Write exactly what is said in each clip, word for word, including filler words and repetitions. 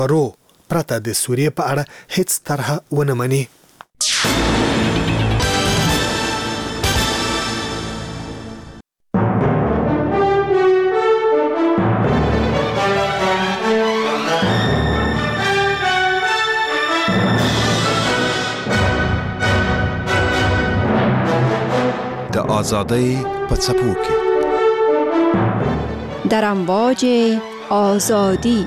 رو پرته د سوریې په اړه هیڅ طرح ونه مني. د آزادی په څپو کې در امواج آزادی.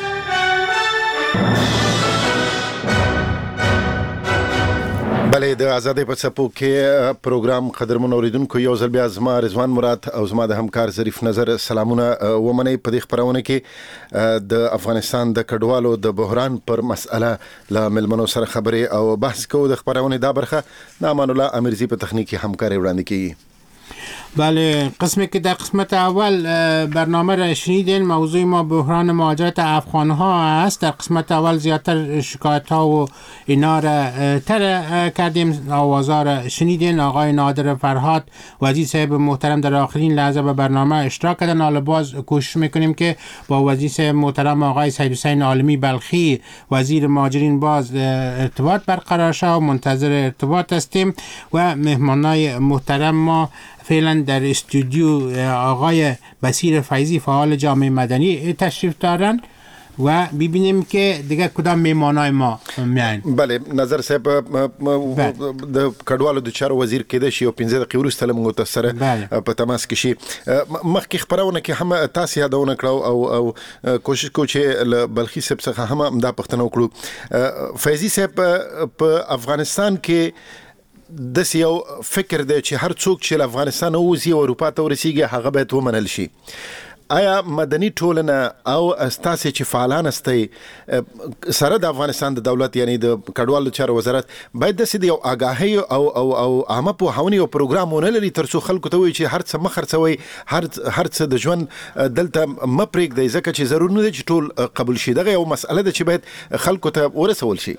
بله د آزادۍ په څپو کې پروګرام قدرمن اوریدونکو یو ځل بیا زما رضوان مراد او زما د همکار ظریف نظر سلامونه ومنئ. په دې خپرونه کې د افغانستان د کډوالو د بحران پر مسأله له ملمنو سره خبرې او بحث کوو. د خپرونې دا برخه د امان الله امیرزی په تخنیکی همکاری وړاندې کیږي. بله، قسمی که در قسمت اول برنامه را شنیدین، موضوع ما بحران مهاجرت افغان ها است. در قسمت اول زیادتر شکایت ها و اینا را تر کردیم، آوازها را شنیدین. آقای نادر فرهاد وزیر صاحب محترم در آخرین لحظه به برنامه اشتراک کردن. حالا باز کوشش میکنیم که با وزیر صاحب محترم آقای سید حسین عالمی بلخی وزیر مهاجرین باز ارتباط برقرار شد و منتظر ارتباط هستیم. و مهمانای محترم ما فعلا در استودیو آقای بصیر فیضی فعال جامعه مدنی تشریف دارن و ببینیم که دیگه کدام میمانای ما میان. بله، نظر صاحب د کډوالو د چارو وزیر کېده شي او پنځه دقیقې وروسته له موږ سره په تماس کې شي. مخکې خبرونه کې هم تاسو یادونه کړو او او کوشش کوو چې له بلخي صاحب څخه هم دا پوښتنه وکړو. فیضي صاحب، په افغانستان کې د یو فکر دی چې هر څوک چې افغانستان وځي او اروپا ته ورسیږي هغه باید ومنل شي. آیا مدني ټولنه او استاسې چې فعالان استي سره د افغانستان د دولت یعنی د کډوالو چارو وزارت باید د سید یو آگاهی او او او عامه په هاوني او پروګرامونه لري ترڅو خلکو ته وي چې هر څه مخرڅوي، هر هر څه د ژوند دلته مپریک دی ځکه چې ضرور نه دی چې ټول قبول شي. دغه یو مسأله ده چې باید خلکو ته ورسول شي.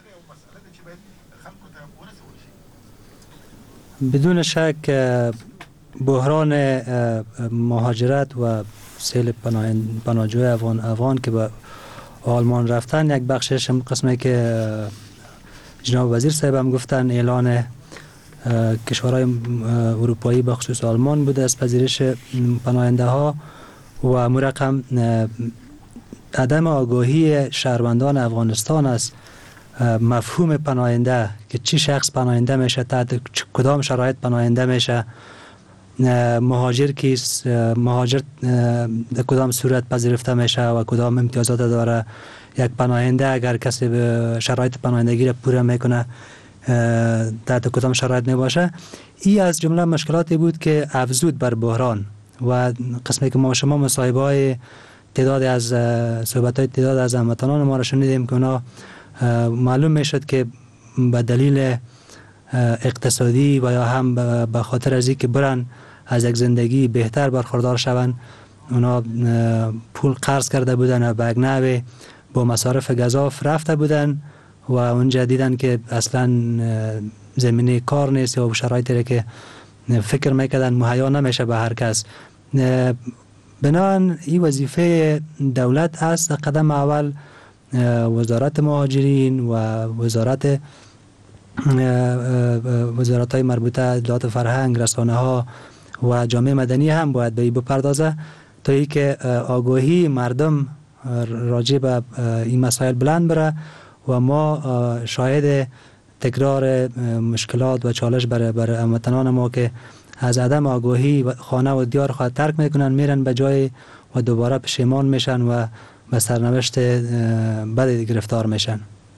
بدون شک بحران مهاجرت و سیل پناهجوی افغان افغان که به آلمان رفتن یک بخشش هم قسمی که جناب وزیر صاحب هم گفتن اعلان کشورهای اروپایی به خصوص آلمان بوده از پذیرش پناهنده ها و مرقم عدم آگاهی شهروندان افغانستان است مفهوم پناهنده که چی شخص پناهنده میشه، تحت کدام شرایط پناهنده میشه، مهاجر کیست، مهاجر در کدام صورت پذیرفته میشه و کدام امتیازات داره. یک پناهنده اگر کسی به شرایط پناهندگی را پوره میکنه تحت کدام شرایط میباشه. این از جمله مشکلاتی بود که افزود بر بحران و قسمی که ما شما مصاحبه های تعداد از صحبت های تعداد از هموطنان ما را شنیدیم که اونا معلوم میشد که به دلیل اقتصادی و یا هم به خاطر از اینکه برن از یک زندگی بهتر برخوردار شوند اونا پول قرض کرده بودن و به یک نحوی با مصارف گزاف رفته بودن و اونجا دیدن که اصلا زمینه کار نیست و شرایطی که فکر میکردن مهیا نمیشه به هر کس. بنابراین این وظیفه دولت است. قدم اول وزارت مهاجرین و وزارت وزارت های مربوطه اطلاعات فرهنگ، رسانه ها و جامعه مدنی هم باید به این بپردازه تا ای که آگاهی مردم راجع به این مسائل بلند بره و ما شاهد تکرار مشکلات و چالش برای برای هموطنان ما که از عدم آگاهی خانه و دیار خود ترک میکنن، میرن به جای و دوباره پشیمان میشن و به سرنوشت بدی گرفتار میشن.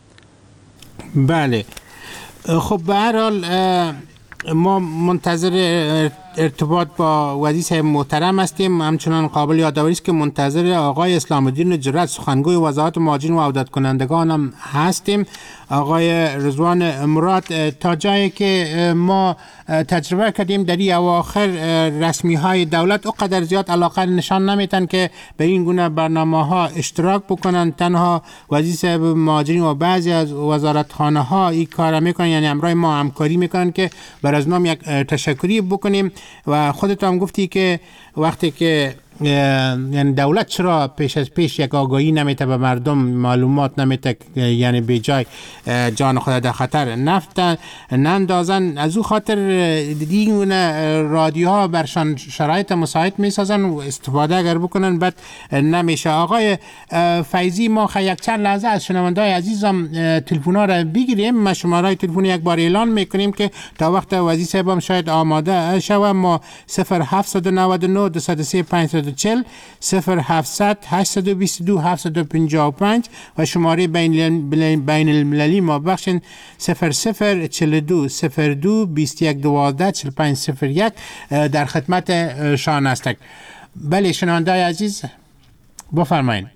بله، خب به هر حال ما منتظر ارتباط با وزیر صاحب محترم هستیم. همچنان قابل یادآوری است که منتظر آقای اسلام الدین جرأت سخنگوی وزارت مهاجرین و عودت کنندگان هم هستیم. آقای رضوان مراد، تا جایی که ما تجربه کردیم در این اواخر رسمی های دولت اقدر زیاد علاقه نشان نمیتن که به این گونه برنامه ها اشتراک بکنن. تنها وزیر صاحب مهاجرین و بعضی از وزارتخانه ها این کار میکنن، یعنی همراه ما همکاری میکنن که بر از نام یک تشکری بکنیم. و خودت هم گفتی که وقتی که یعنی دولت چرا پیش از پیش یک آگاهی نمیته به مردم، معلومات نمیته، یعنی به جای جان خود در خطر نفت نندازن؟ از او خاطر دیگه رادیوها برشان شرایط مساعد میسازن و استفاده اگر بکنن بعد نمیشه. آقای فیضی، ما خیلی یک چند لحظه از شنوندای عزیزم تلفن‌ها را بگیریم. ما شماره تلفن یک بار اعلان میکنیم که تا وقت وزیر صاحبم شاید آماده شوه. ما صفر هفت نه نه دو صفر سه پنج صفر چهل صفر هفتصد هشتصد و بیست و دو هفتصد و پنجاه و پنج و شماره بین بین المللی ما بخشن صفر صفر چهل و دو صفر دو بیست و یک دوازده چهل و پنج صفر یک در خدمت شان هستند. بله شنوندای عزیز بفرمایید.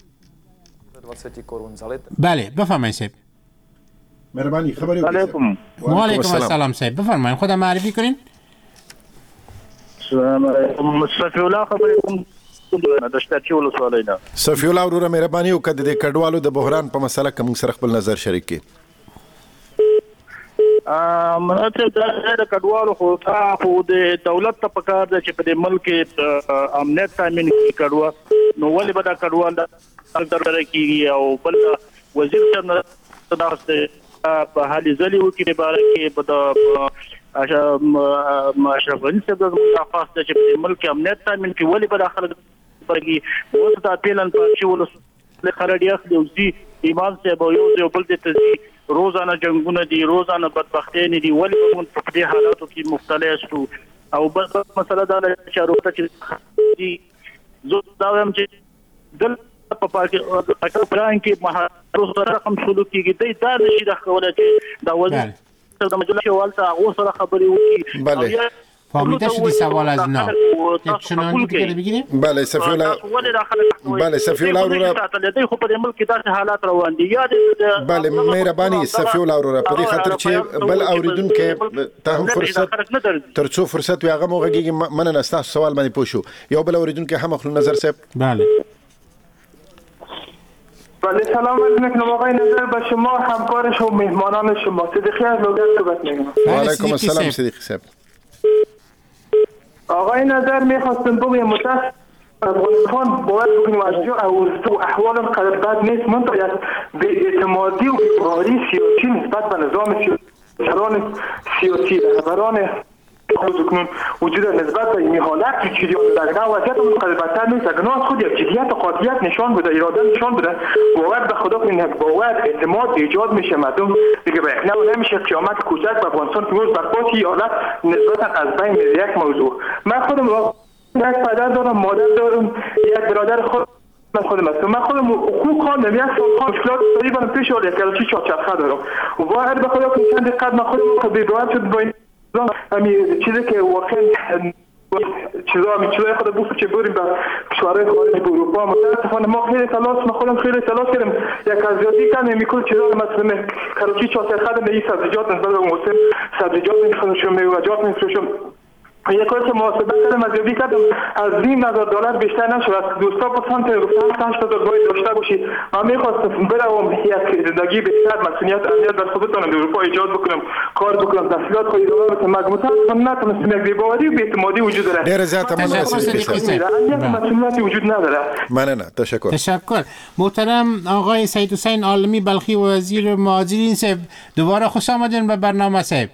بله بفرمایید صاحب. مهربانی خبری علیکم. و علیکم السلام صاحب، بفرمایید خودم معرفی کنین. سلام علیکم. صفی الله خبرې کوم د شتاچي ولسوالۍ نه. صفی الله وروره مهرباني وکړه د کډوالو د بحران په مسله کې موږ سره خپل نظر شریک کړي. ا مته د کډوالو خو خو د دولت ته پکار ده چې په دې ملک امنیت تامین کړي کډوال نو ولې به دا کډوال د تر کېږي او بل وزیر څنګه تاسو په حالي ځلې وکړي باره کې په اشرف غني صاحب د مدافعات چې په ملک امنیت تامین کې ولې به داخله پرګي اوس د اپیلن په چې ولس خرډي اخلي او زی ایمان صاحب یو یو بل د تزي روزانه جنگونه دي، روزانه بدبختي نه دي، ولې موږ په دې حالاتو کې مبتلا شو. او بل مسله دا چې اروته چې زه دا وایم چې دل په پاکستان پران کې مهارو سره رقم شروع کیږي دا نشي د خوله چې دا وځي د مجلس والته هغه سره خبرې وکړي. بله فهمیده شدی سوال از نه یک چنانی دیگه بگیریم؟ بله صفی الله بله صفی الله وروره خو په دې ملک داسې حالات روان دي. یاد بله مهرباني صفی الله وروره په دې خاطر چې بل اوریدونکو ته هم فرصت ترڅو فرصت وي هغه موږ مننه ستاسو سوال باندې پوه شو. یو بل اوریدونکو هم خپل نظر صاحب. بله بله سلام علیکم آقای نظر به شما، همکارش و مهمانان شما. صدیقی از لوگر صحبت می‌کنم. و علیکم السلام صدیقی صاحب. آقای نظر میخواستم بگم متاسف افغانستان باید بکنیم از جو احوال قدر بد نیست، منطقه یک به اعتمادی و بی‌قراری سیاسی نسبت به نظام سیاسی سیاسی رهبران کنون وجود نسبت به این حالت که جریان در وضعیت اون قدر بدتر نیست. اگر از خود یک جدیت و قاطعیت نشان بده، اراده نشان بده، باور به خدا کنید یک باور اعتماد ایجاد میشه. مردم دیگه به احنا نمیشه قیامت کوچک به افغانستان که روز برپاس این حالت نسبتا از بین میره. یک موضوع من خودم یک پدر دارم، مادر دارم، یک برادر خود من خودم هستم. من خودم حقوق خواندم، یک سال خواندم، مشکلات تقریبا پیش آورد، یک کلاچی چهارچرخه دارم. و باور به خدا کنید چند دقیقه من خودم بی‌باور شد با همین چیزی که واقعا چیزا همین چیزای خود بوسه که بریم به کشورهای خارج اروپا. متاسفانه ما خیلی تلاش ما خودم خیلی تلاش کردیم یک ارزیابی کردیم میکل چیزا مثلا کراچی چهارصد خدم این سبزیجات نسبت به موسم سبزیجات میفروشم، میوه‌جات میفروشم. یک کاری که محاسبه کردم ارزیابی کردم از نیم هزار دلار بیشتر نشد. از دوستا پسند گفتن هشت هزار دلار داشته باشی. من میخواستم برم یک زندگی بهتر، مسئولیت امنیت در ثبات کنم، اروپا ایجاد بکنم، کار بکنم، تحصیلات خود ادامه بدم. متاسفانه نتونستم. یک بی‌باوری و بی‌اعتمادی وجود داره. ډیر زیاته مننه مسئولیت وجود نداره. مننه تشکر. تشکر. محترم آقای سید حسین عالمی بلخی وزیر مهاجرین صاحب، دوباره خوش آمدین به برنامه صاحب.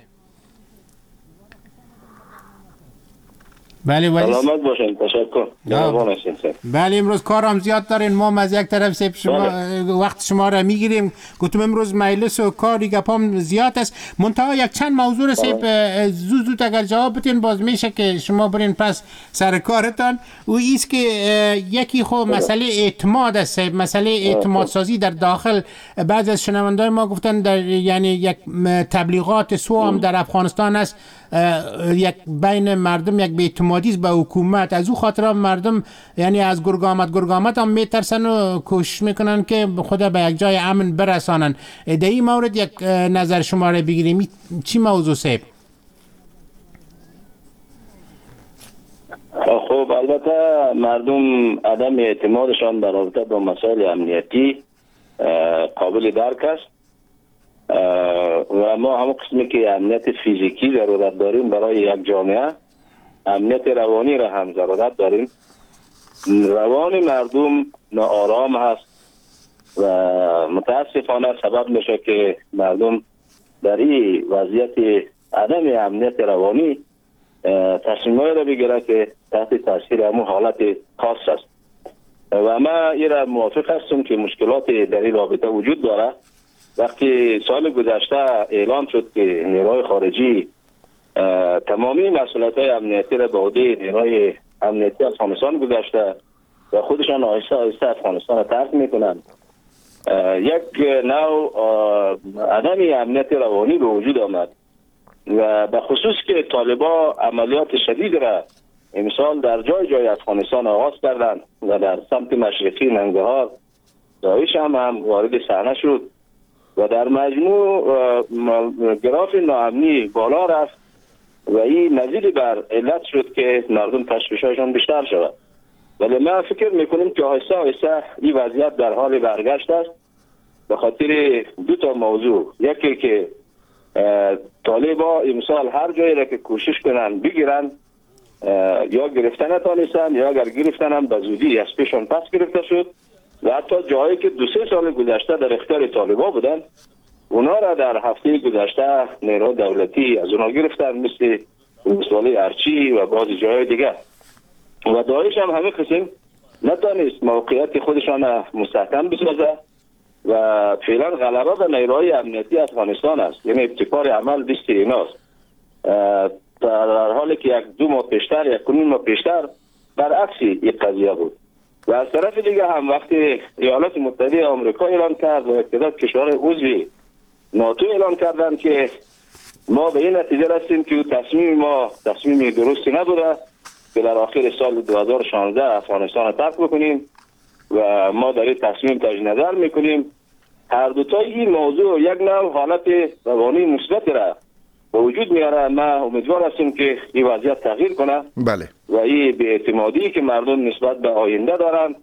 بله ولی سلامت باشین. تشکر. بله امروز کارم زیاد دارین، ما از یک طرف سیب شما بله. وقت شما را میگیریم. گفتم امروز مجلس و کاری گپام زیاد است. منتها یک چند موضوع سیب زود زود اگر جواب بدین باز میشه که شما برین پس سر کارتان. و ایست که یکی خو مسئله اعتماد است، مسئله اعتماد سازی در داخل. بعضی از شنوندگان ما گفتن در یعنی یک تبلیغات سو هم در افغانستان است، یک بین مردم یک بی‌اعتمادی به حکومت. از او خاطر مردم یعنی از گرگامت گرگامت هم میترسن و کوشش میکنن که خود به یک جای امن برسانن. در این مورد یک نظر شما را بگیریم. چی موضوع صاحب؟ خب البته مردم عدم اعتمادشان در رابطه با مسائل امنیتی قابل درک است و ما هم قسمی که امنیت فیزیکی ضرورت داریم برای یک جامعه، امنیت روانی را هم ضرورت داریم. روان مردم ناآرام هست و متاسفانه سبب میشه که مردم در این وضعیت عدم امنیت روانی تصمیم‌هایی را بگیره که تحت تاثیر همون حالت خاص است. و ما این را موافق هستم که مشکلات در این رابطه وجود داره. وقتی سال گذشته اعلام شد که نیروهای خارجی تمامی مسئولیت‌های امنیتی را به عهده نیروهای امنیتی افغانستان گذاشته و خودشان آهسته آهسته افغانستان را ترک میکنند، یک نوع عدم امنیت روانی به وجود آمد و به خصوص که طالبا عملیات شدید را امسال در جای جای افغانستان آغاز کردند و در سمت مشرقی ننگرهار داعش هم, هم وارد صحنه شد و در مجموع گراف ناامنی بالا رفت و این مزید بر علت شد که مردم تشویش‌هایشان بیشتر شود. ولی ما فکر میکنیم که آهسته آهسته این وضعیت در حال برگشت است به خاطر دو تا موضوع. یکی که طالبا امسال هر جایی را که کوشش کنن بگیرن یا گرفتن نتانستن یا اگر گرفتن هم به زودی از پیشون پس گرفته شد و حتی جایی که دو سه سال گذشته در اختیار طالبا بودن اونا را در هفته گذشته نیروهای دولتی از اونا گرفتن، مثل ولسوالی ارچی و بعض جای دیگه. و داعش هم همه قسم نتانست موقعیت خودشان مستحکم بسازه و فعلا غلبه به نیروهای امنیتی افغانستان است، یعنی ابتکار عمل دست ایناست. در حالی که یک دو ماه پیشتر یک کنون ماه پیشتر برعکس این قضیه بود. و از طرف دیگه هم وقتی ایالات متحده آمریکا اعلان کرد و تعداد کشورهای عضو ناتو اعلان کردند که ما به این نتیجه رسیدیم که تصمیم ما تصمیم درستی نبوده که در آخر سال دو هزار و شانزده افغانستان را ترک بکنیم و ما در این تصمیم تجدید نظر میکنیم. هر دو تا این موضوع یک نوع حالت روانی مثبت را به وجود میاره. ما امیدوار هستیم که این وضعیت تغییر کنه. بله. و این بی‌اعتمادی که مردم نسبت به آینده دارن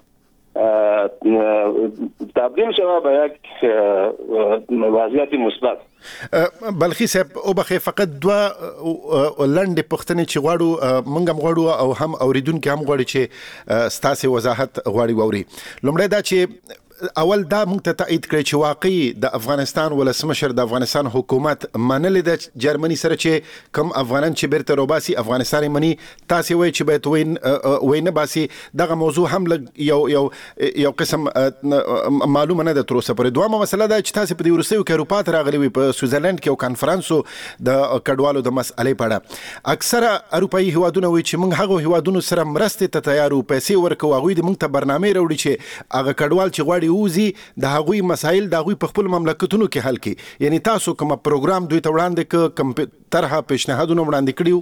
تبدیل شود به یک وضعیت مثبت. بلخي صاحب او بخې فقط دوه لنډې پوښتنې چې غواړو موږ هم غواړو او هم اوریدونکي هم غواړي چې ستاسې وضاحت غواړي واوري. لومړی دا چې اول دا موږ ته تایید کړی چې واقعي د افغانستان ولسمشر د افغانستان حکومت منلې د جرمني سره چې کم افغانان چې بیرته روباسي افغانستان مني، تاسې وایي چې باید وین وینه باسي. دغه موضوع هم یو یو یو قسم معلومه نه ده تر اوسه پورې. دویمه مسله دا چې تاسې په دې وروستیو کې اروپا ته راغلي وي، په سویزرلند کې یو کانفرنس د کډوالو د مسئلې په اړه. اکثره اروپایي هیوادونه وایي چې موږ هغو هیوادونو سره مرستې ته تیار یو، پیسې ورکوو، هغوی د موږ ته برنامې راوړي چې هغه کډوال چې غواړي وزي د هغوی مسایل د هغوی په خپل مملکتونو کې حل کړي. یعنی تاسو کوم پروګرام دوی ته وړاندې ک کوم طرحه پیشنهادونه وړاندې کړیو؟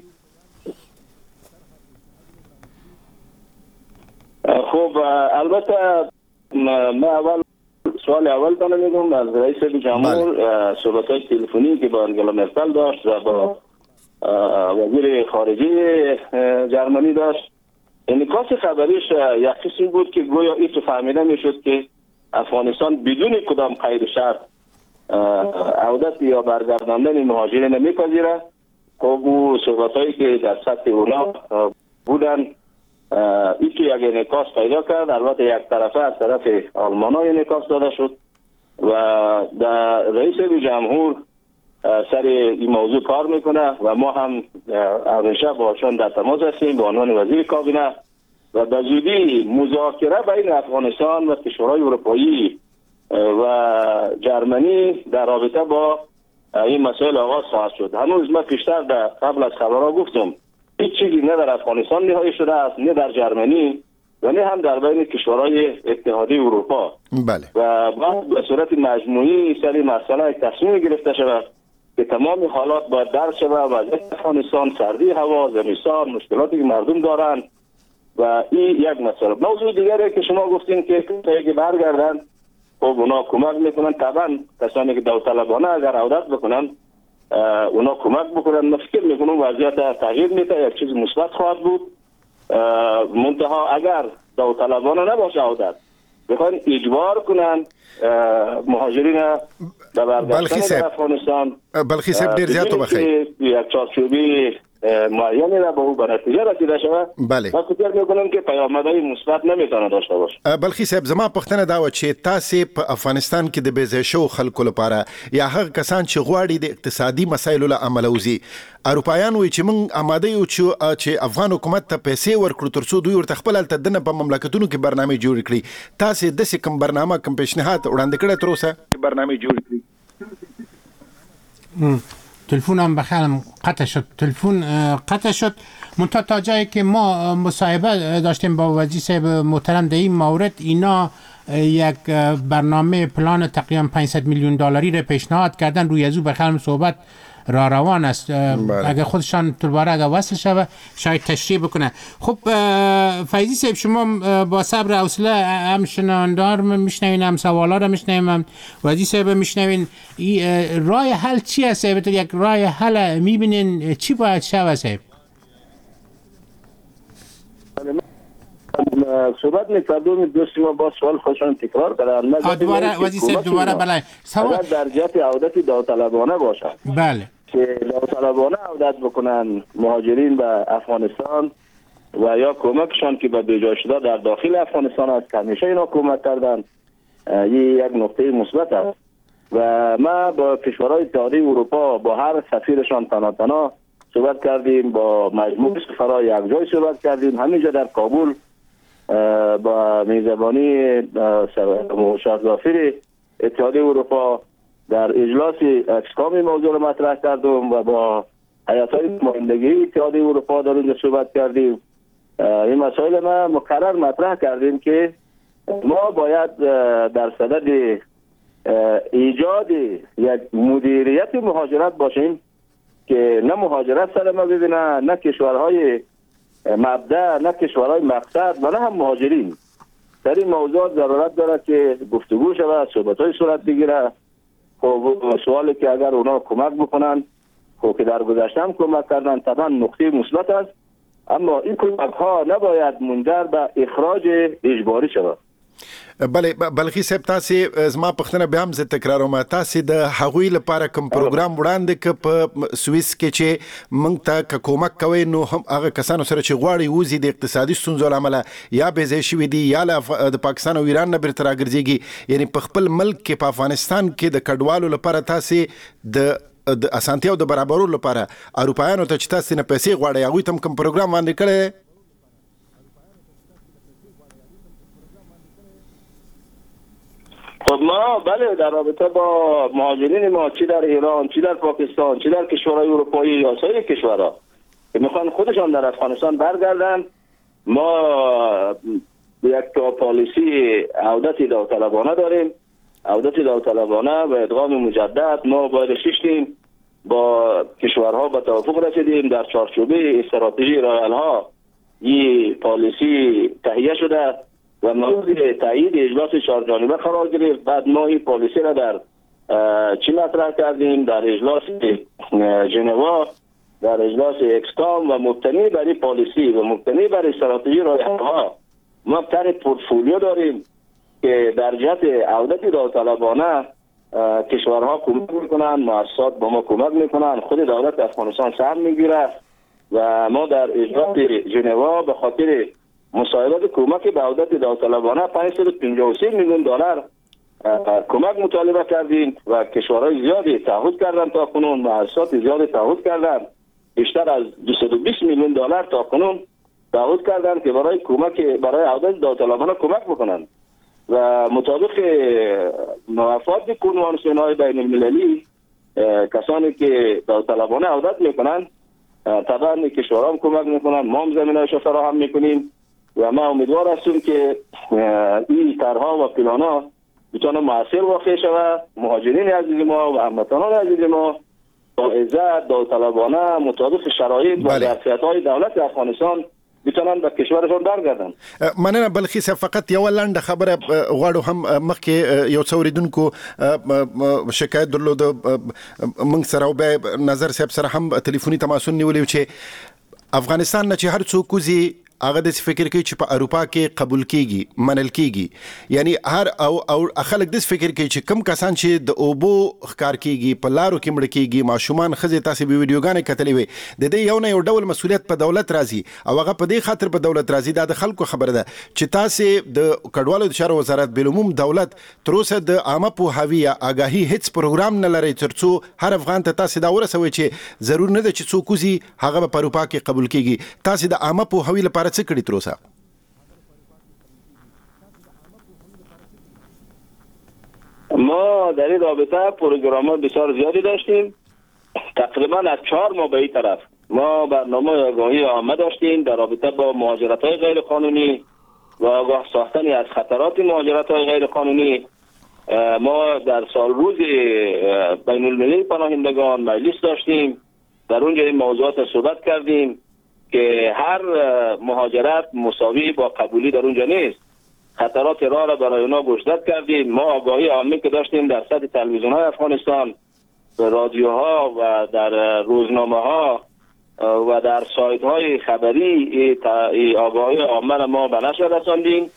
خب البته ما اول سوال اول تا نمیدونم از رئیس جمهور صحبت‌های تلفنی که با انگلا مرکل داشت و با وزیر خارجه جرمنی داشت، انعکاس خبریش یک قسمی بود که گویا این تو فهمیده میشد که افغانستان بدون کدام قید و شرط عودت یا برگرداندن مهاجرین نمیپذیره. خب او صحبت‌هایی که در سطح اونا بودن این که یک انعکاس پیدا کرد، البته یک طرفه از طرف آلمان ها انعکاس داده شد و در رئیس جمهور سر این موضوع کار میکنه و ما هم همیشه باشون در تماس هستیم به عنوان وزیر کابینه و به زودی مذاکره بین افغانستان و کشورهای اروپایی و جرمنی در رابطه با این مسائل آغاز خواهد شد. هنوز ما پیشتر در قبل از خبرها گفتم هیچ چیزی نه در افغانستان نهایی شده است، نه در جرمنی و نه هم در بین کشورهای اتحادیه اروپا. بله. و بعد به صورت مجموعی سری مسئله تصمیم گرفته شود که تمام حالات باید درک شود. وضعیت افغانستان، سردی هوا، زمستان، مشکلاتی که مردم دارند و این یک مسئله. موضوع دیگری که شما گفتین که کسایی که برگردن خب اونا کمک میکنن. طبعا کسانی که داوطلبانه اگر عودت بکنن اونا کمک بکنن. من فکر میکنم وضعیت تغییر میده، یک چیز مثبت خواهد بود. منتها اگر داوطلبانه نباشه عودت بخوان اجبار کنن مهاجرین به برگشتن در افغانستان، بلخي صاحب ډیر زیات وبخی یک چارچوبی معینی را به او به نتیجه رسیده شود. بله. من فکر میکنم که پیامدهای مثبت نمیتونه داشته باشه. بلخي صاحب زما پوښتنه دا و چې تاسو په افغانستان کې د بېځای شو خلکو لپاره یا هغه کسان چې غواړي د اقتصادي مسایلو له عمل وزي اروپایان وایي چې موږ آماده یو چې افغان حکومت ته پیسې ورکړو ترڅو دوی ورته خپل هلته دنه په مملکتونو کې برنامه جوړ کړي. تاسو داسې کوم برنامه کوم پیشنهاد وړاندې کړی تر اوسه برنامه جوړ کړي؟ تلفونم بخیرم قطع شد. تلفون قطع شد. منتها تا جایی که ما مصاحبه داشتیم با وزیر صاحب محترم در این مورد، اینا یک برنامه پلان تقریبا پانصد میلیون دلاری را پیشنهاد کردن. روی از او بخیرم صحبت را روان است. اگر خودشان دوباره اگر وصل شود شاید تشریح بکنه. خب فیضی صاحب، شما با صبر و حوصله هم شنوندار میشنوین، هم سوالا را میشنوین، هم وزیر صاحب میشنوین. راه حل چی است؟ یک راه حل میبینین چی باید شود صاحب؟ صحبت می‌کردم دوست ما با سوال خودشان تکرار کردن. دوباره وزیر صاحب دوباره بله سوال در جهت عودت داوطلبانه باشد. بله. که داوطلبانه عودت بکنن مهاجرین به افغانستان و یا کمکشان که به بیجا شده در داخل افغانستان است که همیشه اینا کمک کردن. این یک نقطه مثبت است و ما با کشورهای اتحادیه اروپا با هر سفیرشان تنها تنها صحبت کردیم، با مجموع سفرای یک جای صحبت کردیم. همینجا در کابل با میزبانی شهرداری اتحادیه اروپا در اجلاس اکسکام موضوع رو مطرح کردم و با هیئت‌های نمایندگی اتحادیه اروپا در اینجا صحبت کردیم. این مسائل ما مکرر مطرح کردیم که ما باید در صدد ایجاد یک مدیریت مهاجرت باشیم که نه مهاجرت سر ما ببینه، نه کشورهای مبدأ، نه کشورهای مقصد و نه هم مهاجرین. در این موضوع ضرورت داره که گفتگو شود، صحبت‌های صورت بگیره. خب سوالی که اگر اونا کمک بکنن، خب که در گذشته هم کمک کردن، طبعا نقطه مثبت است، اما این کمک ها نباید منجر به اخراج اجباری شود. بله بلخي صاحب، تاسو زما پښتنه بیا هم زه تکراروم، تاسو د هغوی لپاره کوم پروګرام وړاندې ک په سویس کې چې موږ ته کومک کوي، نو هم هغه کسانو سره چې غواړي وزي د اقتصادي ستونزو لامل یا به ځای شوي دي یا د پاکستان او ایران نه بیرته راګرځيږي، یعنی په خپل ملک کې په افغانستان کې د کډوالو لپاره تاسو د د اسانتیاو د برابرولو لپاره اروپایانو ته چې تاسو نه پیسې غواړي هغوی ته کوم پروګرام باندې کړی؟ خب ما بله در رابطه با مهاجرین ما چی در ایران، چی در پاکستان، چی در کشورهای اروپایی یا سایر کشورها که میخوان خودشان در افغانستان برگردن، ما یک پالیسی عودت داوطلبانه داریم. عودت داوطلبانه و ادغام مجدد ما باید ششتیم با کشورها به توافق رسیدیم. در چارچوبه استراتژی رایل ها این پالیسی تهیه شده و موضوع تایید اجلاس چهار جانبه قرار گرفت. بعد ما این پالیسی را در چی مطرح کردیم؟ در اجلاس ژنوا، در اجلاس اکسکام و مبتنی بر این پالیسی و مبتنی بر استراتژی رایحه‌ها ما طرح پورتفولیو داریم که در جهت عودت داوطلبانه کشورها کمک میکنن، مؤسسات با ما کمک میکنن، خود دولت افغانستان سهم میگیره و ما در اجلاس ژنوا به خاطر مساعدت کمک به عودت داوطلبانه پانصد و پنجاه و سه میلیون دلار کمک مطالبه کردیم و کشورهای زیادی تعهد کردن تا کنون، مؤسسات زیادی تعهد کردن، بیشتر از دویست و بیست میلیون دلار تا کنون تعهد کردن که برای کمک برای عودت داوطلبانه کمک بکنن و مطابق موافقت کنوانسیون‌های بین المللی کسانی که داوطلبانه عودت میکنن طبعا کشورها هم کمک میکنن، ما هم زمینه‌اش فراهم میکنیم و ما امیدوار هستیم که این طرح‌ها و پلان‌ها بتونه موثر واقع شود. مهاجرین عزیز ما و هموطنان عزیز ما با عزت داوطلبانه مطابق شرایط و ظرفیت‌های دولت افغانستان بتونن به کشورشون برگردن. مننه بلخي صاحب، فقط یو لنډه خبره غواړو هم مخکې یو څو اوریدونکو شکایت درلود موږ سره او به نظر صاحب سره هم ټلیفوني تماسونه نیولې چې افغانستان نه چې هر څوک وزي هغه د فکر کوي چې په اروپا کې قبول کیږي منل کیږي یعنی هر او او خلک د فکر کوي چې کم کسان چې د اوبو ښکار کیږي په لارو کې مړ کیږي ماشومان خزه تاسو به ویډیوګانې کتلې وي د دې یو نه یو ډول مسولیت په دولت راځي او هغه په دې خاطر په دولت راځي دا د خلکو خبره ده چې تاسو د کډوالو د چارو وزارت بالعموم دولت تر اوسه د عامه پوهاوی آگاهی هیڅ پروګرام نه لري ترڅو هر افغان ته تاسو دا ورسوي چې ضرور نه ده چې څوک وزي هغه په اروپا کې قبول کیږي تاسو د عامه پوهاوی لپاره څه کړی تر اوسه ما در این رابطه پروگرام بسیار زیادی داشتیم تقریبا از چهار ماه به این طرف ما برنامه آگاهی عامه داشتیم در رابطه با مهاجرت های غیر قانونی و آگاه ساختنی از خطرات مهاجرت های غیر قانونی. ما در سال روز بین المللی پناهندگان مجلس داشتیم در اونجا این موضوعات صحبت کردیم که هر مهاجرت مساوی با قبولی در اونجا نیست. خطرات راه را برای اونا گشودت کردیم. ما آگاهی عامی که داشتیم در سطح تلویزیون های افغانستان، رادیوها و در روزنامه ها و در سایت های خبری آگاهی عامه را ما به نشر رساندیم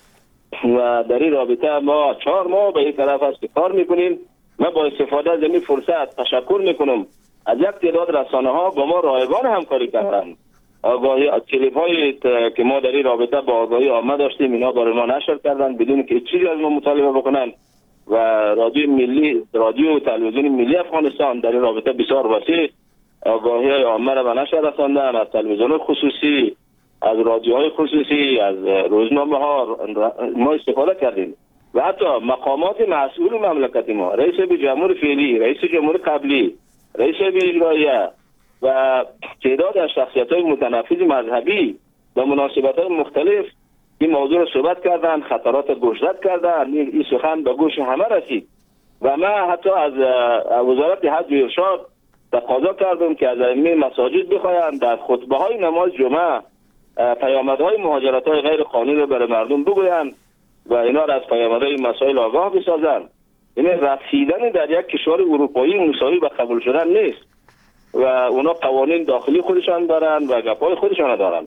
و در این رابطه ما چهار ماه به این طرف است که کار میکنیم. من با استفاده از این فرصت تشکر میکنم از یک تعداد رسانه ها با ما رایگان همکاری کردند. آگاهی کلیپ هایی که ما در این رابطه با آگاهی عامه داشتیم اینا برای ما نشر کردن بدون که چیزی از ما مطالبه بکنن و رادیو ملی رادیو و تلویزیون ملی افغانستان در این رابطه بسیار وسیع آگاهی عامه را به نشر رساندن. از تلویزیون خصوصی، از رادیوهای خصوصی، از روزنامه ها ما استفاده کردیم و حتی مقامات مسئول مملکت ما، رئیس جمهور فعلی، رئیس جمهور قبلی، رئیس اجراییه و تعداد از شخصیت‌های متنفذ مذهبی و مناسبت‌های مختلف این موضوع رو صحبت کردن، خطرات گوشزد کردن. این سخن به گوش همه رسید و من حتی از وزارت حج و ارشاد تقاضا کردم که از ائمه مساجد بخواهند در خطبه‌های نماز جمعه پیامدهای مهاجرت‌های غیر قانونی رو برای مردم بگویند و اینا را از پیامدهای مسائل آگاه بسازند. این رسیدن در یک کشور اروپایی مساوی به قبول شدن نیست و اونا قوانین داخلی خودشان دارن و گپای خودشان دارن.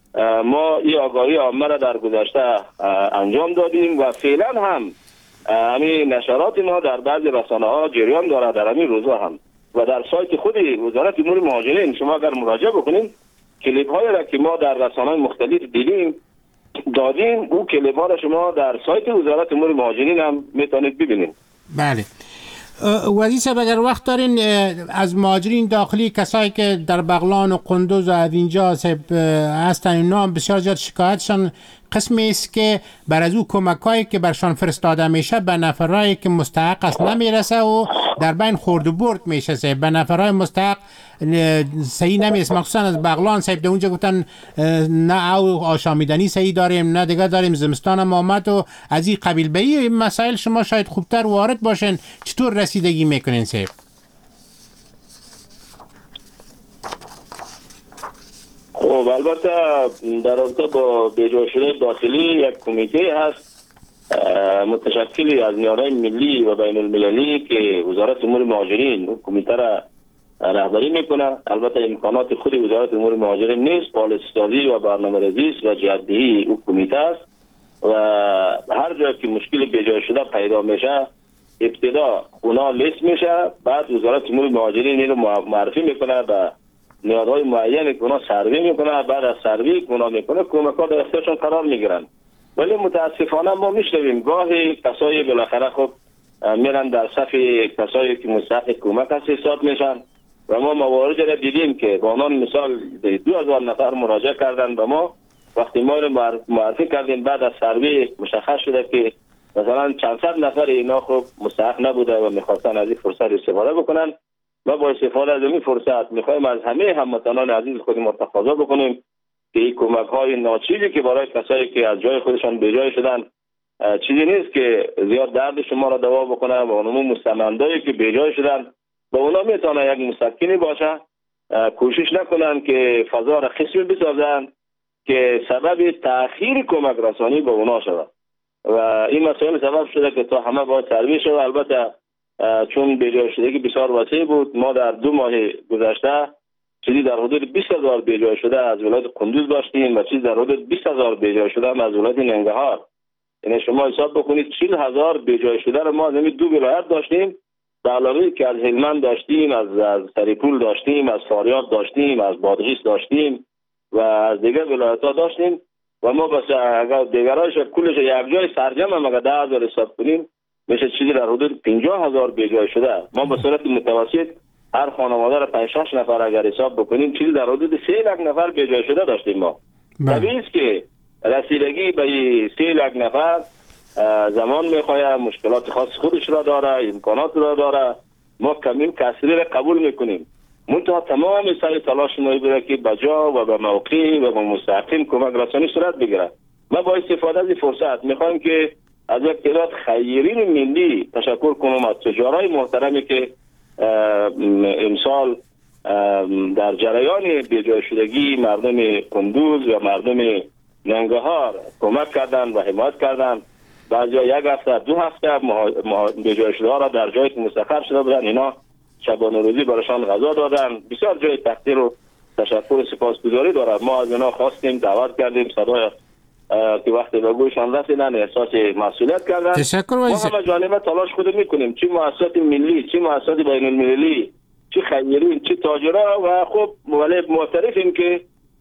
ما این آگاهی عامه را در گذشته انجام دادیم و فعلا هم همین نشرات ما در بعضی رسانه ها جریان داره در همین روزها هم و در سایت خود وزارت امور مهاجرین شما اگر مراجعه بکنید کلیپ هایی را که ما در رسانه مختلف دیدیم دادیم او کلیپ ها را شما در سایت وزارت امور مهاجرین هم میتونید ببینید. بله. وزیر صاحب اگر وقت دارین از مهاجرین داخلی کسایی که در بغلان و قندوز و از اینجا هستن اینا هم بسیار زیاد شکایتشان قسمی است که بر از او کمکایی که برشان فرستاده میشه به نفرایی که مستحق است نمیرسه و در بین خورد و برد میشه به نفرای مستحق صحیح نمیرسه. مخصوصا از بغلان صاحب ده اونجا گفتن نه او آشامیدنی صحیح داریم نه دیگه داریم زمستان هم آمد و از این قبیل. به این مسائل شما شاید خوبتر وارد باشن چطور رسیدگی میکنین صاحب؟ خب البته در رابطه با بیجا شده داخلی یک کمیته هست متشکلی از نیروهای ملی و بین المللی که وزارت امور مهاجرین کمیته را رهبری میکنه. البته امکانات خود وزارت امور مهاجرین نیست، پالیسی سازی و برنامه‌ریزی و جهت‌دهی او کمیته است و هر جا که مشکل بیجا شده پیدا میشه ابتدا اونا لیست میشه، بعد وزارت امور مهاجرین اینو معرفی میکنه به نیازهای معینی که اونا سروی میکنه، بعد از سروی که اونا میکنه کمک‌ها در اختیارشون قرار میگیرن. ولی متاسفانه ما میشنویم گاهی کسایی بالاخره خب میرن در صف کسایی که مستحق کمک هست حساب میشن و ما مواردی را دیدیم که با آنان مثال دو هزار نفر مراجعه کردن به ما. وقتی ما رو معرفی کردیم بعد از سروی مشخص شده که مثلا چند صد نفر اینا خب مستحق نبوده و میخواستن از این فرصت استفاده بکنن. ما با استفاده از این فرصت میخوایم از همه هموطنان عزیز خودمون تقاضا بکنیم که این کمک های ناچیزی که برای کسایی که از جای خودشان به جای شدن چیزی نیست که زیاد درد شما را دوا بکنه و اونمون مستمندایی که به جای شدن با اونا میتونه یک مسکنی باشه. کوشش نکنن که فضا را خصمی بسازن که سبب تأخیر کمک رسانی به اونا شود و این مسائل سبب شده که تا همه باید سروی شود. البته چون بیجای شدگی بسیار وسیع بود ما در دو ماه گذشته چیزی در حدود بیست هزار بیجا شده از ولایت کندوز داشتیم و چیزی در حدود بیست هزار بیجا شده هم از ولایت ننگرهار. یعنی شما حساب بکنید چهل هزار بیجا شده رو ما زمین دو ولایت داشتیم، در علاوه که از هلمند داشتیم، از از سریپول داشتیم، از فاریاب داشتیم، از بادغیس داشتیم و از دیگر ولایت ها داشتیم و ما بس اگر دیگرایش کلش یک جای سرجم هم اگر ده هزار حساب کنیم میشه چیزی در حدود پنجاه هزار بیجا شده. ما به صورت متوسط هر خانواده را پنج شش نفر اگر حساب بکنیم چیزی در حدود سه لک نفر بیجا شده داشتیم ما. طبیعی است که رسیدگی به سه لک نفر زمان میخواه، مشکلات خاص خودش را داره، امکانات را داره. ما کمیم کسری را قبول میکنیم، منتها تمام سعی تلاش ما بره که بجا و به موقع و به مستحقین کمک رسانی صورت بگیره. ما با استفاده از فرصت میخوایم که از یک تعداد خیرین ملی تشکر کنم از تجارای محترمی که امسال در جریان بیجا شدگی مردم کندوز و مردم ننگرهار کمک کردن و حمایت کردن. بعضیا یک هفته دو هفته بیجا شده ها را در جایی که مستقر شده بودن اینا شبانه روزی برایشان غذا دادن. بسیار جای تقدیر و تشکر و سپاسگزاری دارد. ما از اینا خواستیم، دعوت کردیم، صدای که وقتی به گوششان رسیدن احساس مسئولیت کردن. تشکر ما همه جانبه تلاش خود میکنیم، چه مؤسسات ملی، چه مؤسسات بین المللی، چه خیرین، چه تاجرها و خب ولی معترفیم که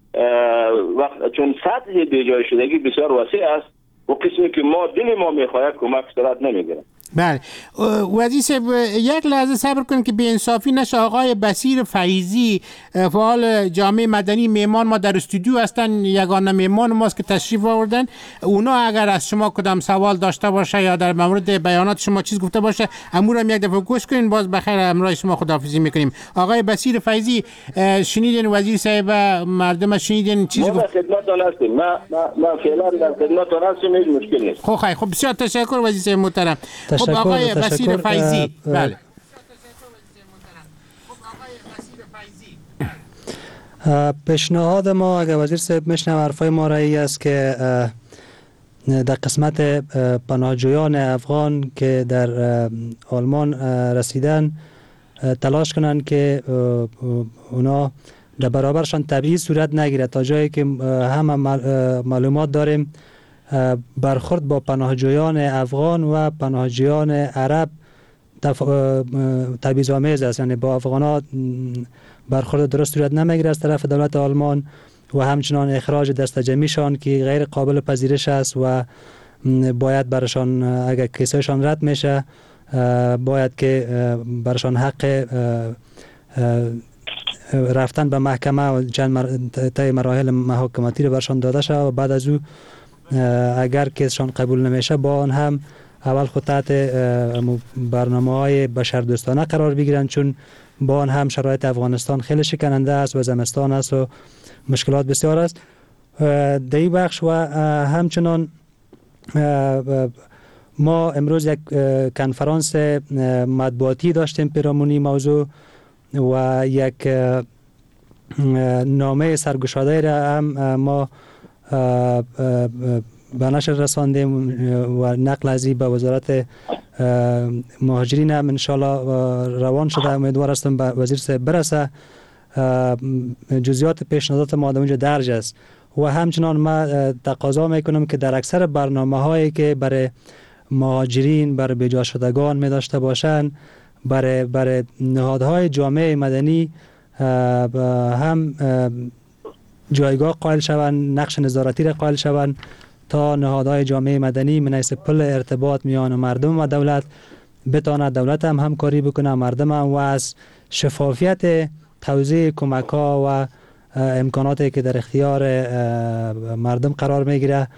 وقت چون سطح بیجا شدگی بسیار وسیع است و قسمی که ما دل ما میخواهد کمک صورت نمیگیره. بله وزیر صاحب یک لحظه صبر کن که بی انصافی نشه. آقای بصیر فیضی فعال جامعه مدنی میمان ما در استودیو هستن، یگانه میمان ماست که تشریف آوردن. اونا اگر از شما کدام سوال داشته باشه یا در مورد بیانات شما چیز گفته باشه امور هم یک دفعه گوش کنین. باز بخیر امروز شما خداحافظی میکنیم. آقای بصیر فیضی شنیدین وزیر صاحب مردم شنیدین چیز گفت؟ ما خدمتتون هستیم. ما ما فعلا در خدمتتون هستیم، هیچ مشکل نیست. خب خیلی خب بسیار تشکر وزیر صاحب محترم. خب آقای بصیر فیضی بله پیشنهاد ما اگر وزیر صاحب میشنوه حرفای ما رایی است که در قسمت پناهجویان افغان که در آلمان رسیدن تلاش کنند که اونا در برابرشان تبعیض صورت نگیره. تا جایی که همه معلومات داریم برخورد با پناهجویان افغان و پناهجویان عرب تبعیض‌آمیز است، یعنی با افغان‌ها برخورد درست صورت نمیگیره از طرف دولت آلمان و همچنان اخراج دستجمعیشان که غیر قابل پذیرش است و باید برشان اگر کیسایشان رد میشه باید که برشان حق رفتن به محکمه و چند طی مراحل محاکماتی رو برشان داده شد و بعد از او اگر کیسشان قبول نمیشه با آن هم اول خود تحت برنامه‌های بشردوستانه قرار بگیرن، چون با آن هم شرایط افغانستان خیلی شکننده است و زمستان است و مشکلات بسیار است در این بخش. و همچنان ما امروز یک کنفرانس مطبوعاتی داشتیم پیرامون موضوع و یک نامه سرگشاده را هم ما به نشر رساندیم و نقل ازی به وزارت مهاجرین هم انشالله روان شده. امیدوار هستم به وزیر صاحب برسه. جزئیات پیشنهادات ما در اونجا درج است و همچنان ما تقاضا میکنم که در اکثر برنامه هایی که برای مهاجرین برای بیجا شدگان می داشته باشند برای برای نهادهای جامعه مدنی هم جایگاه قائل شوند، نقش نظارتی را قائل شوند تا نهادهای جامعه مدنی من حیث پل ارتباط میان مردم و دولت بتواند دولت هم همکاری بکنه مردم هم و از شفافیت توزیع کمک ها و امکاناتی که در اختیار مردم قرار میگیره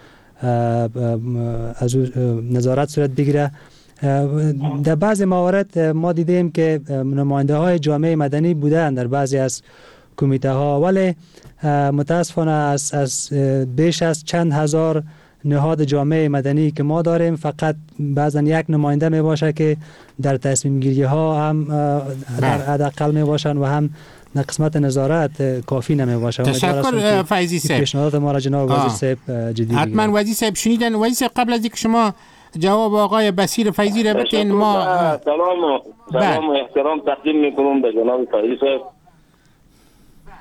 از نظارت صورت بگیره. در بعضی موارد ما دیدیم که نماینده های جامعه مدنی بودن در بعضی از کمیته ها، ولی متاسفانه از, از بیش از چند هزار نهاد جامعه مدنی که ما داریم فقط بعضا یک نماینده می باشه که در تصمیم گیری ها هم در حداقل می باشن و هم در قسمت نظارت کافی نمی باشه. تشکر فیضی صاحب. پیشنهادات ما را جناب وزیر صاحب جدی بگیرید. حتما وزیر صاحب شنیدن. وزیر صاحب قبل از اینکه شما جواب آقای بصیر فیضی را بتین ما سلام و سلام و احترام تقدیم میکنم به جناب فیضی صاحب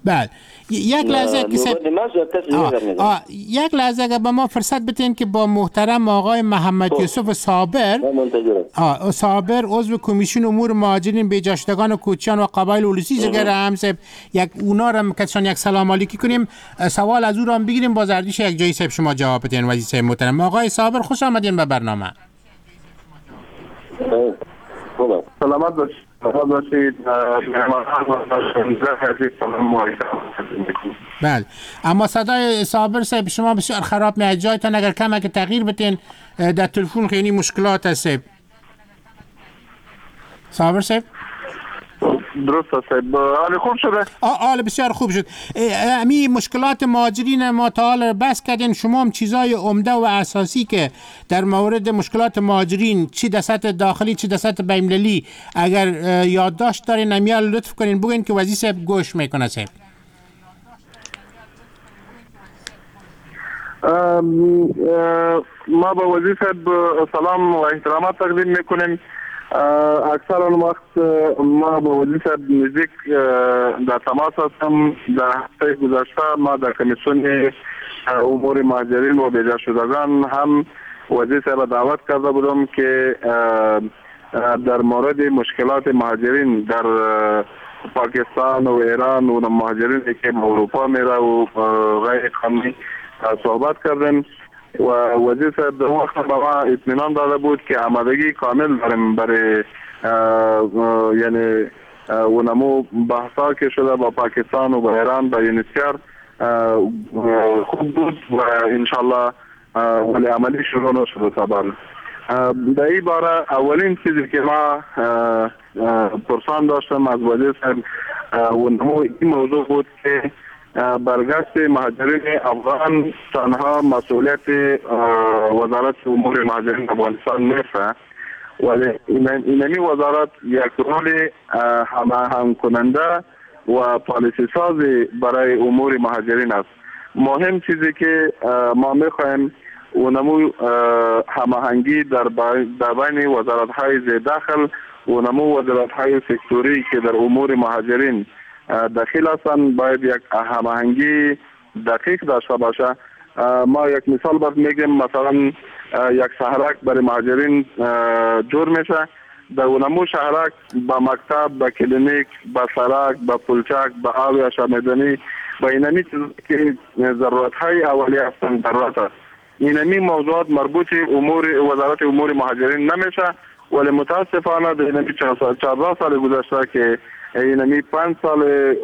بله یک لحظه که سب... آه. آه. یک لحظه اگر به ما فرصت بتین که با محترم آقای محمد یوسف صابر آه. صابر عضو کمیسیون امور مهاجرین بیجاشتگان و کوچیان و قبایل اولوسی زگر هم سب یک اونا را کسان یک سلام علیکی کنیم سوال از او را بگیریم با زردیش یک جایی سب شما جواب بتین وزیر محترم آقای صابر خوش آمدین به برنامه. سلامت باشید. سلامت باشید. بله اما صدای صابر صاحب شما بسیار خراب میاد جایتان اگر کم که تغییر بتین در تلفن خیلی مشکلات هست. صابر صاحب درست است حال خوب شده؟ حال بسیار خوب شد. امی مشکلات مهاجرین ما تا حال بس کردین شما هم چیزای عمده و اساسی که در مورد مشکلات مهاجرین چی در سطح داخلی چی در سطح بین‌المللی اگر یادداشت دارین امیال لطف کنین بگین که وزیر صاحب گوش میکنه. صاحب ما با وزیر صاحب سلام و احترامات تقدیم میکنیم. اکثر آن وقت ما با وزیر صاحب نزدیک در تماس هستم. در هفته گذشته ما در کمیسیون امور مهاجرین و بیجا شدگان هم وزیر صاحب دعوت کرده بودم که در مورد مشکلات مهاجرین در پاکستان و ایران و مهاجرین که اروپا میره و غیر قانونی صحبت کردیم و وزیر صاحب در وقت به ما اطمینان داده بود که آمادگی کامل داریم برای یعنی اونمو بحثا که شده با پاکستان و با ایران با یونیسکر خوب بود و انشالله ولی عملی شروع نشده طبعا. در این باره اولین چیزی که ما پرسان داشتم از وزیر صاحب اونمو این موضوع بود که برگشت مهاجرین افغان تنها مسئولیت وزارت امور مهاجرین افغانستان نیست ولی اینمی وزارت یک رول هماهنگ کننده و پالیسی سازی برای امور مهاجرین است. مهم چیزی که ما میخوایم اونمو هماهنگی در بین وزارت های داخل و نمو وزارت های سکتوری که در امور مهاجرین داخل هستند باید یک هماهنگی دقیق داشته باشه. ما یک مثال باید میگیم مثلا یک شهرک برای مهاجرین جور میشه در اونمو شهرک با مکتب، با کلینیک، با سرک، با پلچک، با آب آشامیدنی با اینمی چیز که ضرورت های اولی هستند ضرورت است. اینمی موضوعات مربوط امور وزارت امور مهاجرین نمیشه ولی متاسفانه در اینمی چهارده سال گذشته که اینمی پنج سال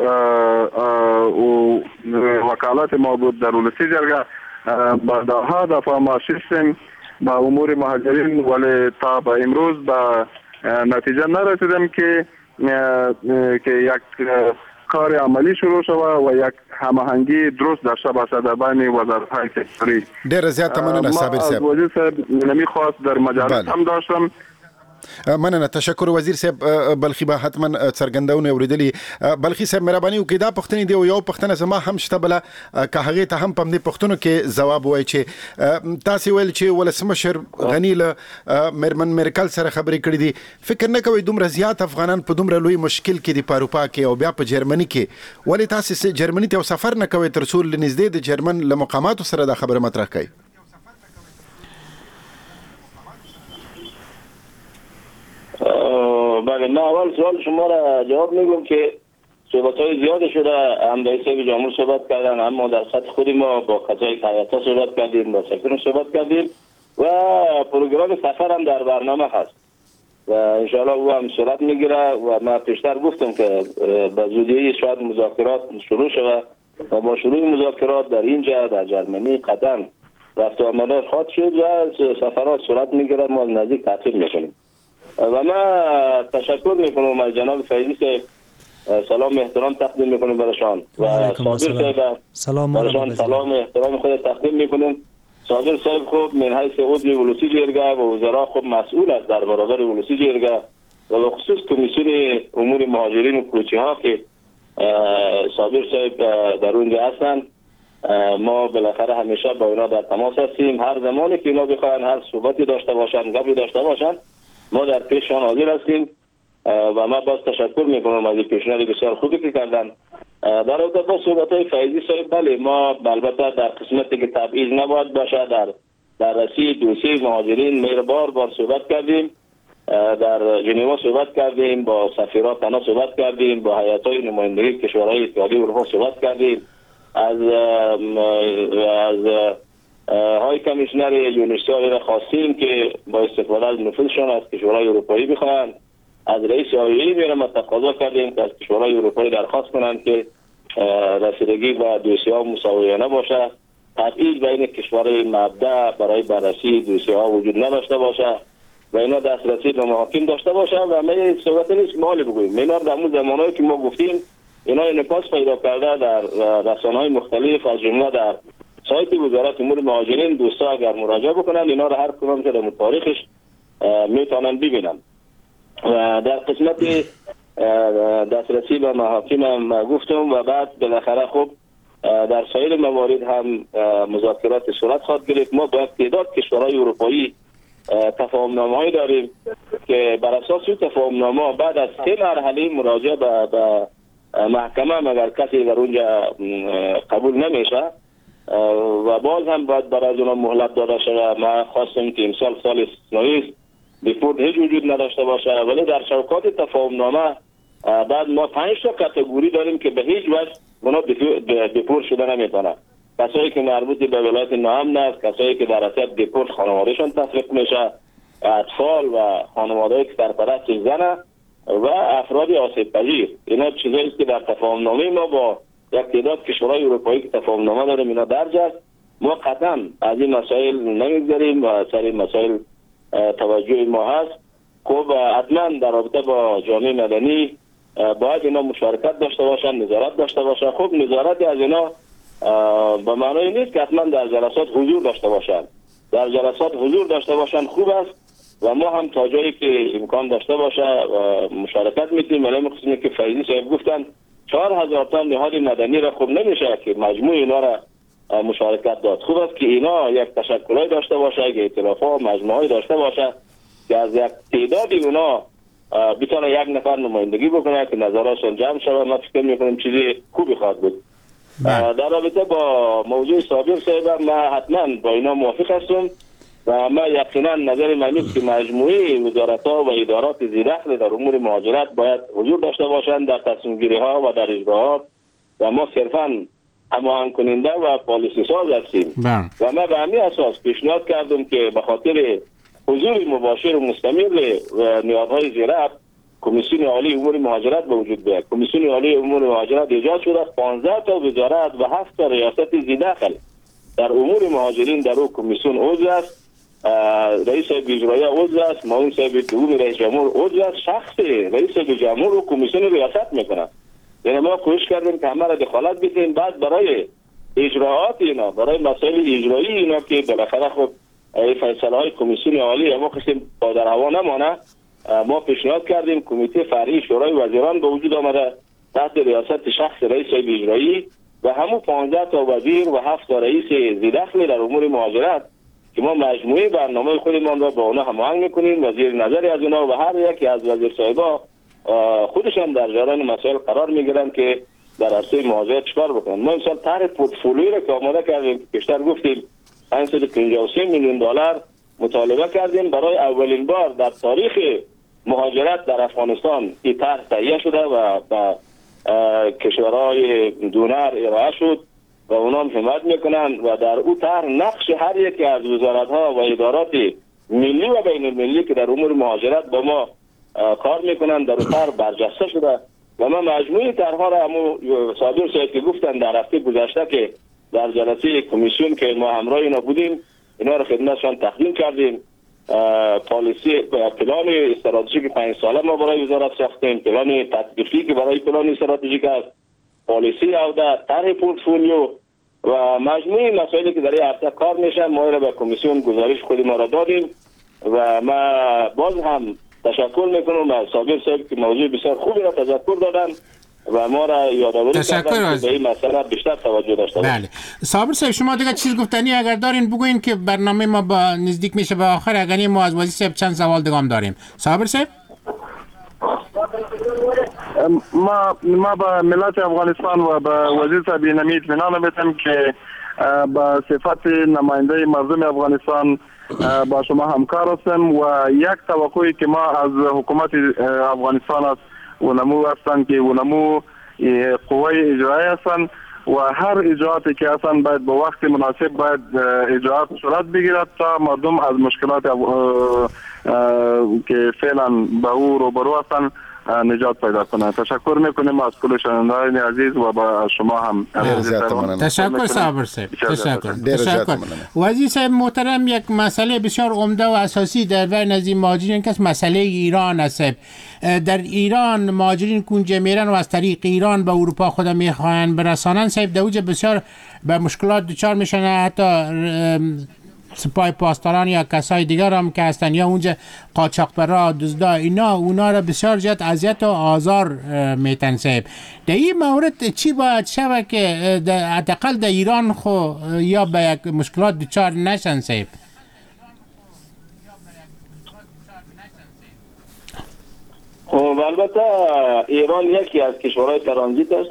وکالت ما بود در اولوسی جرگه با دهها دفعه ما شستیم با امور مهاجرین ولی تا به امروز با نتیجه نرسیدیم که که یک کار عملی شروع شده و یک هماهنگی درست داشته باشه در بین وزارت‌های سکتوری. ډیر زیات مننه صابر صاحب. ما از وزیر صاحب نمیخواست در مجالس هم داشتم. مننه تشکر وزیر صاحب. بلخي به حتما څرګندونه اوریدلی. بلخي صاحب مهرباني وکړئ دا پښتنې دی یو پښتنه زما هم شته بل که هغه ته هم پم دې پښتنو کې جواب وای چې تاسو ویل چې ولسمشر غنی له مرمن میرکل سره خبرې کړې دي. فکر نه کوي دومره زیات افغانان په دومره لوی مشکل کې دی په اروپا کې او بیا په جرمني کې ولی تاسو جرمني ته سفر نه کوي تر څو لنږدې د جرمن له مقاماتو سره دا خبره مطرح کوي. بله من اول سوال شما را جواب میگم که صحبت های زیاد شده هم در سیب جامعه صحبت کردن اما در سطح خود ما با قضای قیاتا صحبت کردیم با سکتور صحبت کردیم و پروگرام سفر هم در برنامه هست و انشاءالله او هم صورت میگیره و من پیشتر گفتم که به زودی شاید مذاکرات شروع شود و با شروع مذاکرات در اینجا در جرمنی قطعا رفت و آمدات خواهد شد و سفرات صورت میگیره ما نزدیک تعطیل میکنیم. و ما تشکر میکنم از جناب فیضی صاحب سلام احترام تقدیم میکنیم برایشان و صابر صاحب سلام برایشان سلام احترام خود تقدیم میکنیم. صابر صاحب خوب من حیث عضو اولوسی جرگه و وزرا خوب مسئول است در برابر اولوسی جرگه و به خصوص کمیسیون امور مهاجرین و کوچی ها که صابر صاحب در اونجا هستند. ما بالاخره همیشه با اونا در تماس هستیم. هر زمانی که اونا بخواهند هر صحبتی داشته باشند گپی داشته باشند ما در پیششان حاضر هستیم و ما باز تشکر میکنم از این پیشنهاد بسیار خوبی که کردن در رابطه با صحبت های فیضی صاحب، بله ما البته در قسمتی که تبعیض نباید باشه در بررسی دوسیه مهاجرین میر بار بار صحبت کردیم، در ژنو صحبت کردیم، با سفیران تنها صحبت کردیم، با هیئت‌های نمایندگی کشورهای اتحادیه اروپا صحبت کردیم، از از های کمیشنر یونیسیال را خواستیم که با استفاده از نفوذشان از کشورهای اروپایی بخواهند. از رئیس آیه میره ما تقاضا کردیم که از کشورهای اروپایی درخواست کنند که رسیدگی به دوسیه ها مساویانه باشه، تبعیض بین کشورهای مبدأ برای بررسی دوسیه ها وجود نداشته باشه و اینا دسترسی به محاکم داشته باشه. و ما صحبت نیست که مالی بگوییم، اینا در اون زمانهایی که ما گفتیم اینا انعکاس پیدا کرده در رسانه‌های مختلف، از جمله در سایت وزارت امور مهاجرین. دوستا اگر مراجعه بکنن اینا رو هر کدام که در تاریخش میتونن ببینن. و در قسمت دسترسی به محاکم هم گفتم و بعد بالاخره خب در سایر موارد هم مذاکرات صورت خواهد گرفت. ما با تعداد کشورهای اروپایی تفاهم‌نامه‌ای داریم که بر اساس اون تفاهم‌نامه بعد از سه مرحله مراجعه به محکمه مگر کسی در اونجا قبول نمیشه و باز هم باید برای از اونا مهلت داده شده. ما خواستم که امسال سال استثنایی است، دیپورت هیچ وجود نداشته باشه، ولی در شوکات تفاهم‌نامه بعد ما پنج تا کاتگوری داریم که به هیچ وجه اونا دیپورت شده نمیتونه. کسایی که مربوط به ولایت ناامن است، کسایی که در اثر دیپورت خانوادهشون تفریق میشه، اطفال و خانواده‌ای که سرپرست زنه و افراد آسیب پذیر. اینا چیزایی است که در تفاهم‌نامه ما با یک تعداد کشورهای اروپایی که تفاهم‌نامه داریم اینا درج است. ما قطعا از این مسائل نمیگذریم و سر این مسائل توجه ما هست. خب حتما در رابطه با جامعه مدنی باید اینا مشارکت داشته باشن، نظارت داشته باشن. خب نظارت از اینا به معنای نیست که حتما در جلسات حضور داشته باشن. در جلسات حضور داشته باشن خوب است و ما هم تا جایی که امکان داشته باشه مشارکت میتیم. ولی قسمی که فیضی صاحب گفتن چهار هزار تا نهاد مدنی را خوب نمیشه که مجموع اینا را مشارکت داد. خوب است که اینا یک تشکلای داشته باشه، یک ائتلاف‌ها مجموعه‌ای داشته باشه که از یک تعدادی اونا بتونه یک نفر نمایندگی بکنه که نظراتشون جمع شود. ما فکر می‌کنیم چیزی خوبی خواهد بود. در رابطه با موضوع صابر صاحب ما حتما با اینا موافق هستم و ما یقینا نظر من است که مجموعه وزارت‌ها و ادارات ذی‌دخل در امور مهاجرت باید حضور داشته باشند در تصمیم‌گیری‌ها و در اجراات و ما صرفاً هماهنگ کننده و پالیسی ساز هستیم. و ما به همین اساس پیشنهاد کردم که به خاطر حضور مباشر و مستمر و نیازهای زیرفت کمیسیون عالی امور مهاجرت به وجود بیاد. کمیسیون عالی امور مهاجرت ایجاد شده، پانزده تا وزارت و هفت تا ریاست ذی‌دخل در امور مهاجرین در او کمیسیون عضو است. رئیس اجرایی عضو است، معاون صاحب دوم رئیس جمهور عضو است. شخص رئیس جمهور و کمیسیون ریاست میکنه. یعنی ما کوشش کردیم که همه را دخالت بدیم. بعد برای اجراعات اینا، برای مسائل اجرایی اینا که بالاخره خب فیصله های کمیسیون عالی ما قسم در هوا نمانه، ما پیشنهاد کردیم کمیته فرعی شورای وزیران به وجود آمده تحت ریاست شخص رئیس اجرایی و همون پانزده تا وزیر و هفت تا رئیس ذی‌دخل در امور مهاجرت که ما مجموعه برنامه خودمان را با اونا هماهنگ میکنیم و زیر نظری از اونا و هر یکی از وزیر صاحبا خودشان در جریان مسائل قرار میگیرن که در عرصه مهاجرت چیکار بکنن. ما امسال طرح پورتفولیویی را که آماده کردیم، بیشتر گفتیم پانصد و پنجاه و سه میلیون دلار مطالبه کردیم برای اولین بار در تاریخ مهاجرت در افغانستان این طرح تهیه شده و به کشورهای دونر ارائه شد و اونا هم حمایت میکنن و در او طرح نقش هر یکی از وزارت‌ها و ادارات ملی و بین المللی که در امور مهاجرت با ما کار میکنن در اون طرح برجسته شده و ما مجموعی طرح‌ها را همون صادر صاحب که گفتن در هفته گذشته که در جلسه کمیسیون که ما همراه اینا بودیم اینا را خدمتشان تقدیم کردیم. پالیسی پلان استراتژیک پنج ساله ما برای وزارت ساختیم، پلان تطبیقی که برای پلان استراتژیک است، پالیسی عودت، طرح پورتفولیو و مجموعی مسائلی که در این عرصه کار میشه ما را به کمیسیون گزارش خود ما را دادیم و ما باز هم تشکر میکنم از صابر صاحب که موضوع بسیار خوبی را تذکر دادن و ما را یادآوری کردن که به این مسئله بیشتر توجه داشته باشیم. بله. صابر صاحب شما دیگه چیز گفتنی اگر دارین بگوین که برنامه ما با نزدیک میشه به آخر. اگر ما از وزیر صاحب چند سوال دیگه هم داریم. صابر صاحب ما ما به ملت افغانستان و به وزیر صاحب اینمی اطمینان میدم که با صفت نماینده مردم افغانستان با شما همکار هستم و یک توقعی که ما از حکومت افغانستان است اونمو هستند که اونمو قوه اجرایی هستند و هر اجراعاتی که هستند باید با وقت مناسب باید اجراعات صورت بگیرد تا مردم از مشکلات که فعلا به او روبرو هستند نجات پیدا کنند. تشکر میکنیم از کل شنوندگان عزیز و با شما هم. تشکر صابر صاحب. تشکر. تشکر. وزیر صاحب محترم، یک مسئله بسیار عمده و اساسی در بین از این مهاجرین که مسئله ایران است. در ایران مهاجرین کنجه میرن و از طریق ایران به اروپا خود میخواهند برسانند. صاحب دوجه بسیار به مشکلات دچار میشن، حتی سپاه پاسداران یا کسای دیگر هم که هستن یا اونجا قاچاقبرا دزدا اینا اونا را بسیار زیاد اذیت و آزار میتن. صاحب در این مورد چی باید شود که حداقل در ایران خو یا به یک مشکلات دچار نشن؟ صاحب خب البته ایران یکی از کشورهای ترانزیت است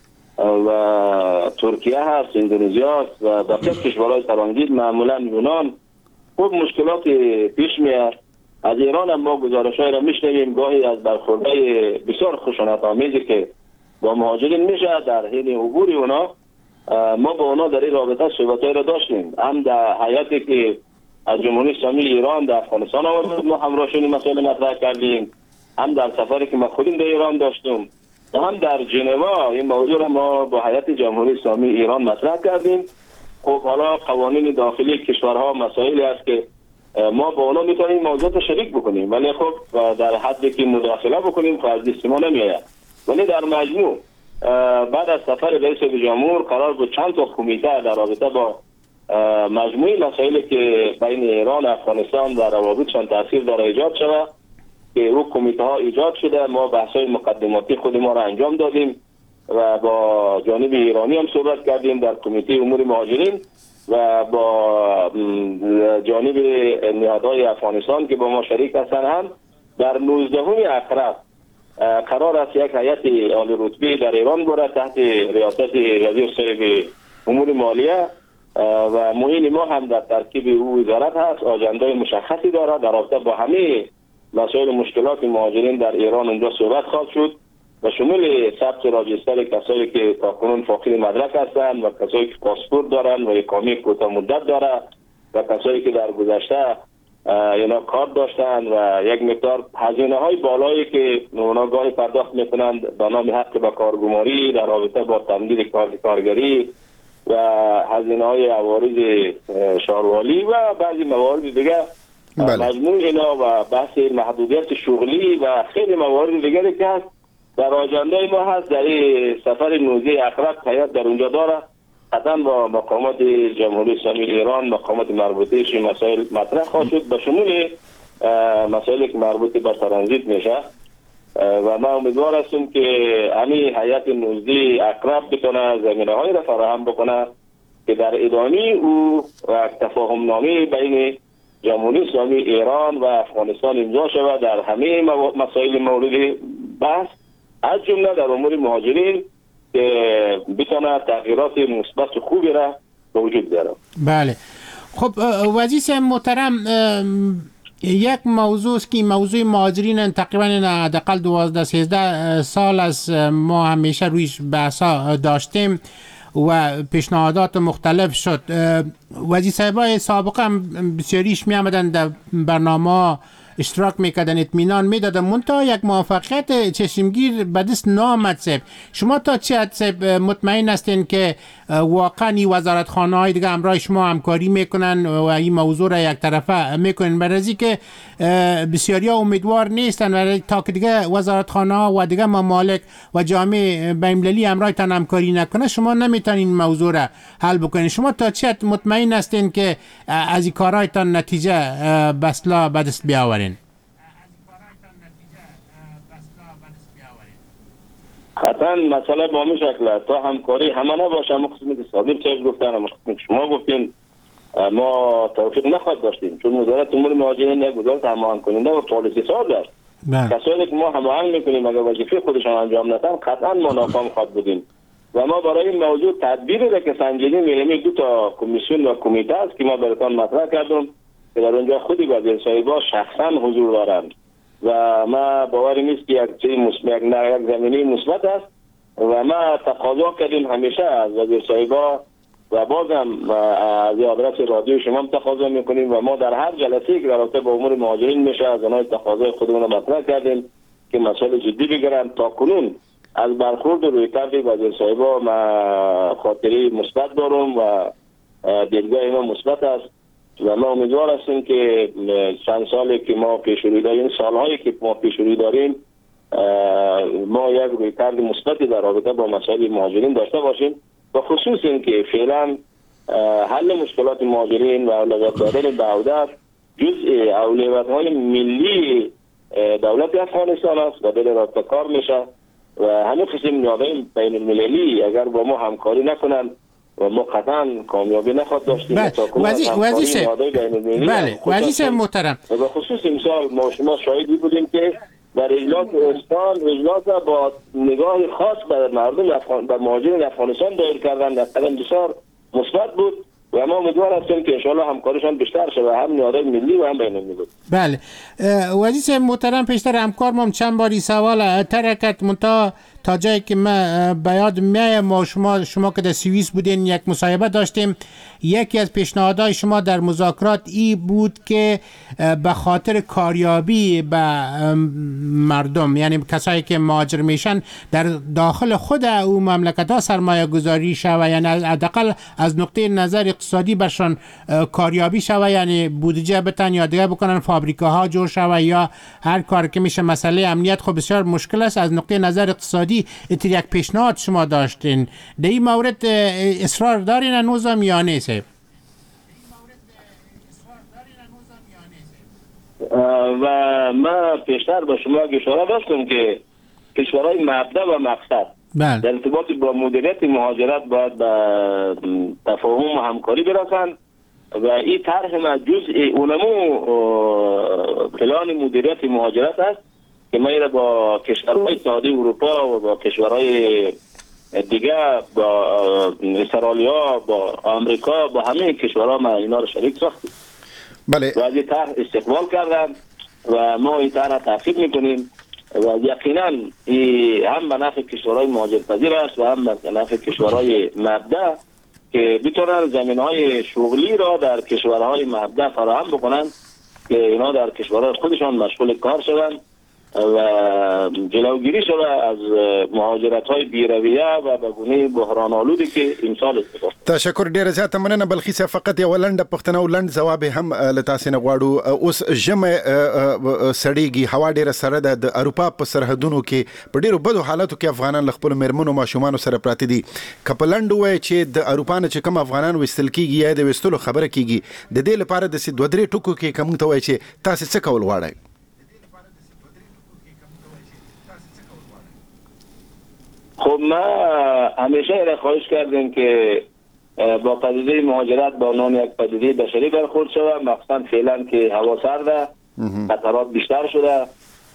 و ترکیه هست، اندونزی هست و بقیه کشورهای ترانزیت، معمولا یونان. خوب مشکلات پیش میاد. از ایران هم ما گزارش‌های را میشنویم، گاهی از برخوردهای بسیار خشونت آمیزی که با مهاجرین میشه در حین عبور اونا. ما با اونا در این رابطه صحبت‌های را داشتیم، هم در هیئتی که از جمهوری اسلامی ایران در افغانستان آمد ما همراهشون مسائل مطرح کردیم، هم در سفری که ما خودیم در ایران داشتیم و هم در ژنوا این موضوع را ما با هیئت جمهوری اسلامی ایران مطرح کردیم. خب حالا قوانین داخلی کشورها مسائلی است که ما با اونا میتونیم موضوعات شریک بکنیم، ولی خب در حدی که مداخله بکنیم خب از دست ما نمیآید. ولی در مجموع بعد از سفر رئیس جمهور قرار بود چند تا کمیته در رابطه با مجموعی مسائلی که بین ایران و افغانستان و روابطشان تاثیر داره ایجاد شود که او کمیته ها ایجاد شده. ما بحث‌های مقدماتی خود ما را انجام دادیم و با جانب ایرانی هم صحبت کردیم در کمیته امور مهاجرین و با جانب نهادهای افغانستان که با ما شریک هستند. هم در نوزدهم اکرم قرار است یک هیئت عالی رتبه در ایران بره تحت ریاست وزیر صاحب امور مالیه و معین ما هم در ترکیب او وزارت هست. آجندای مشخصی داره در رابطه با همه مسائل مشکلات مهاجرین در ایران اونجا صحبت خواهد شد و شمول ثبت راجستر کسایی که تاکنون فاقد مدرک هستند و کسایی که پاسپورت دارند و اقامه کوتاه مدت داره و کسایی که در گذشته اینا کار داشتند و یک مقدار هزینه های بالایی که اونا گاهی پرداخت میکنند به نام حق به کارگماری در رابطه با تمدید کارگری و هزینه های عوارض شهروالی و بعضی موارد دیگه. بله. مجموع اینا و بحث محدودیت شغلی و خیلی موارد دیگری که هست در آجنده ما هست. در این سفر نوزده اکرم هیئت در اونجا داره، قطعا با مقامات جمهوری اسلامی ایران مقامات مربوطه‌اش مسائل مطرح خواهد شد به شمول مسائلی که مربوط به ترانزیت میشه و ما امیدوار هستیم که همین هیئت نوزده اکرم بتونه زمینه‌های را فراهم بکنه که در ادامه او و تفاهم نامه بین جمهوری اسلامی ایران و افغانستان امضا شود در همه مسائل مورد بحث از جمله در امور مهاجرین که بتونه تغییرات مثبت خوبی را به وجود بیاره. بله. خب وزیر محترم، یک موضوع است که موضوع مهاجرین تقریبا حداقل دوازده سیزده سال از ما همیشه رویش بحثا داشتیم و پیشنهادات مختلف شد. وزیر صاحبای سابق هم بسیاریش می آمدن در برنامه اشتراک میکردن، اطمینان میدادن، منتها یک موفقیت چشمگیر به دست نامد. صاحب شما تا چه حد صاحب مطمئن هستین که واقعا این وزارتخانه های دیگه همراه شما همکاری میکنن و این موضوع را یک طرفه میکنن؟ برای که بسیاری ها امیدوار نیستن و تا که دیگه وزارتخانه ها و دیگه ممالک و جامعه بین‌المللی همراهتان همکاری نکنه شما نمیتونین این موضوع را حل بکنین. شما تا چه حد مطمئن هستین که از این کارهایتان نتیجه بسلا به دست بیاورین؟ قطعا مسئله با همین شکل تا همکاری همه نباشه. ما قسمی که صادق چیز گفتن و شما گفتین ما توفیق نخواهد داشتیم چون وزارت امور مهاجرین یک وزارت هماهنگ کننده و پالیسی ساز است کسانی که ما هماهنگ میکنیم اگر وظیفه خودشان انجام ندن قطعا ما ناکام خواهد بودیم و ما برای این موضوع تدبیری را که سنجیدیم می‌کنیم. دو تا کمیسیون و کمیته است که ما براتون مطرح کردم که در اونجا خودی وزیر صاحبا شخصا حضور دارند و ما باوری نیست که یک چیز مثبت نه یک زمینه مثبت است و ما تقاضا کردیم همیشه از وزیر صاحبا و بازم از آدرس رادیو شما هم تقاضا میکنیم و ما در هر جلسه که رابطه با امور مهاجرین میشه از آنها تقاضای خودمون مطرح کردیم که مسائل جدی بگیرن. تا کنون از برخورد روی کرد وزیر صاحبا ما خاطری مثبت دارم و دیدگاه ما مثبت است و ما امیدوار هستیم که چند سالی که ما پیش روی داریم سالهایی که ما پیش روی داریم ما یک روی کرد مثبتی در رابطه با مسائل مهاجرین داشته باشیم و خصوص این که فعلا حل مشکلات مهاجرین و اولویت دادن دولت جزء اولویت‌های ملی دولت افغانستان است و دل رابطه کار میشه و همون قسم نیازهای بین المللی اگر با ما همکاری نکنن و ما قطعا کامیابی نخواهد داشتیم. وزیر بله وزیر محترم و به خصوص امسال ما شما شاهدی بودیم که در اجلاس استان اجلاس با نگاه خاص به مردم افغان به مهاجرین افغانستان دایر کردن در قدم بسیار مثبت بود و ما امیدوار هستیم که انشاءالله همکاریشان بیشتر شود هم نیازهای ملی و هم بین المللی. بله وزیر محترم پیشتر همکار ما چند باری سوال ترکت منتها تا جایی که ما به یاد میای ما شما شما که در سوئیس بودین یک مصاحبه داشتیم یکی از پیشنهادهای شما در مذاکرات ای بود که به خاطر کاریابی به مردم یعنی کسایی که مهاجر میشن در داخل خود او مملکت ها سرمایه گذاری شوه یعنی حداقل از نقطه نظر اقتصادی برشان کاریابی شوه یعنی بودجه بتن یا دیگه بکنن فابریکاها جور شوه یا هر کار که میشه. مسئله امنیت خب بسیار مشکل است از نقطه نظر اقتصادی اتر یک پیشنهاد شما داشتین در این مورد اصرار دارین هنوزم یا نه؟ و ما پیشتر با شما اشاره داشتم که کشورهای مبدا و مقصد بله. در ارتباط با مدیریت مهاجرت باید به تفاهم و همکاری برسند و این طرح ما جزء اونمو پلان مدیریت مهاجرت است که ما ایره با کشورهای اتحادیه اروپا و با کشورهای دیگه با استرالیا با آمریکا با همه کشورها ما اینا رو شریک ساختیم. بله. و از این طرح استقبال کردن و ما این طرح تعقیب میکنیم و یقینا هم به نفع کشورهای مهاجرپذیر است و هم به نفع کشورهای مبدا که بتونن زمینهای شغلی را در کشورهای مبدا فراهم بکنن که اینا در کشورهای خودشان مشغول کار شوند و جلوگیری شده از مهاجرت های بیرویه و به گونه بحران آلودی که امسال اتفاق. تشکر ډیر زیاته مننه. بلخیصه فقط یو لنډه پښتنه او لنډ ځواب هم لتاسې نه غواړو. اوس ژمه سړیږي هوا ډیره سره ده د اروپا په سرحدونو کې په ډیرو بدو حالاتو کې افغانان له خپلو میرمنو ماشومانو سره پراته دي. که په لنډ ووایي چې د اروپا نه چې کوم افغانان ویستل کیږي یا د ویستلو خبره کیږي د دې لپاره داسې دوه درې ټکو کې که موږ ته وایي چې تاسې څه کول غواړئ؟ خب ما همیشه ایره خواهش کردیم که با پدیده مهاجرت با عنوان یک پدیده بشری برخورد شود، مخصوصا فعلا که هوا سرده خطرات بیشتر شده،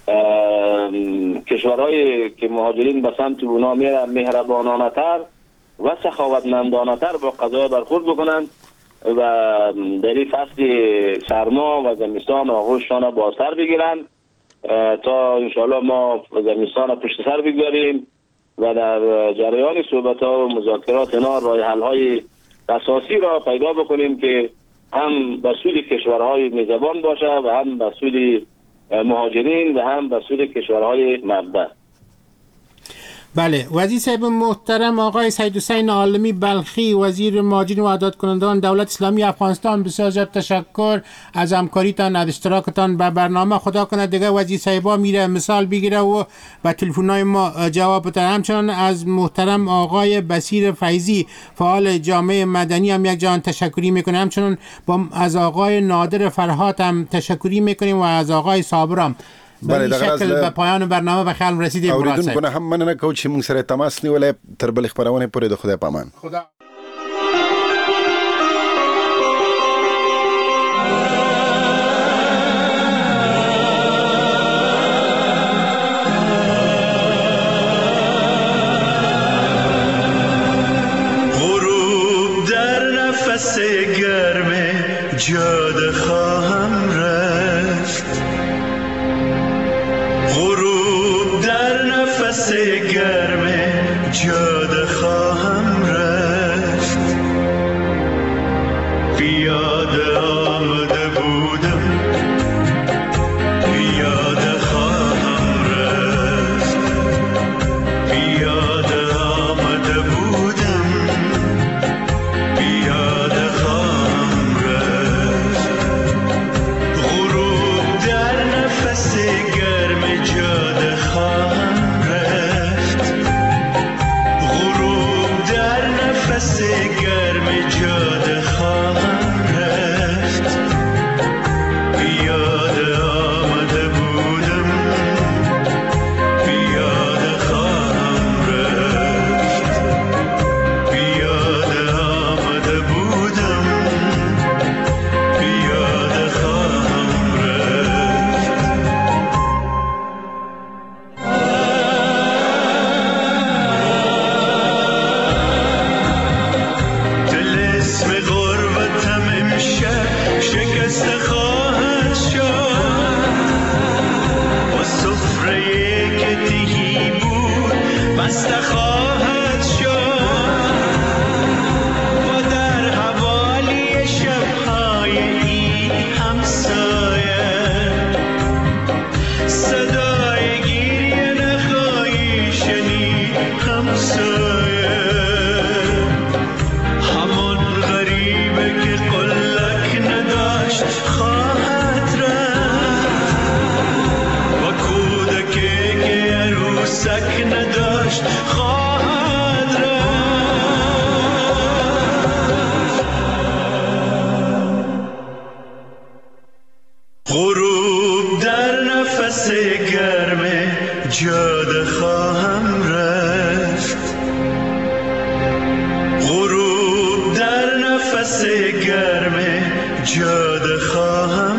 کشورهایی که مهاجرین به سمت اونا میرن مهربانانه تر و سخاوتمندانه تر با قضایا برخورد بکنند و در این فصل سرما و زمستان آغوششان بازتر بگیرن تا انشاءالله ما زمستان پشت سر بگذاریم و در جریان صحبت ها و مذاکرات اینا راه حل های اساسی را پیدا بکنیم که هم به سود کشورهای میزبان باشه و هم به سود مهاجرین و هم به سود کشورهای مبدا. بله، وزیر صاحب محترم آقای سید حسین عالمی بلخی، وزیر مهاجرین و اعداد کنندگان دولت اسلامی افغانستان، بسیار زیاد تشکر از همکاریتان، از اشتراکتان به برنامه. خدا کنه دیگه وزیر صاحبا میره مثال بگیره و به تلفن‌های ما جواب بده. همچنان از محترم آقای بصیر فیضی فعال جامعه مدنی هم یک جان تشکری میکنه. همچنان با از آقای نادر فرهاد هم تشکری میکنیم و از آقای صابرام. بله، به شکل به پایان برنامه به خیال رسیدیم. اوریدونکو نه هم مننه کوم چې موږ سره تماس نیولای. تر بل خبرونه پورې د خدای پامان. خدا جاده خواهم رفت، غروب در نفس گرم جاده خواهم رفت. پیاده آمده بودم، پیاده خواهم رفت، پیاده آمده بودم، پیاده خواهم رفت. غروب در نفس گرم جاده خواهم رفت، غروب در نفس گرم جاده خواهم رفت. پیاده آمده بودم، پیاده خواهم رفت، پیاده آمده بودم، پیاده خواهم رفت. دل اسم غربتم امشب شکسته خواهد شد، با سفره که تهی بود بسته خواهد شد، و در حوالی شبهای این همسایه صدای گریه نخواهی شنید همسایه. همان غریبه که قلک نداشت خواهد رفت، و کودکی که عروسک نداشت خواهد رفت. غروب در نفس گرم جاده خواهم رفت، غروب در نفس گرم جاده خواهم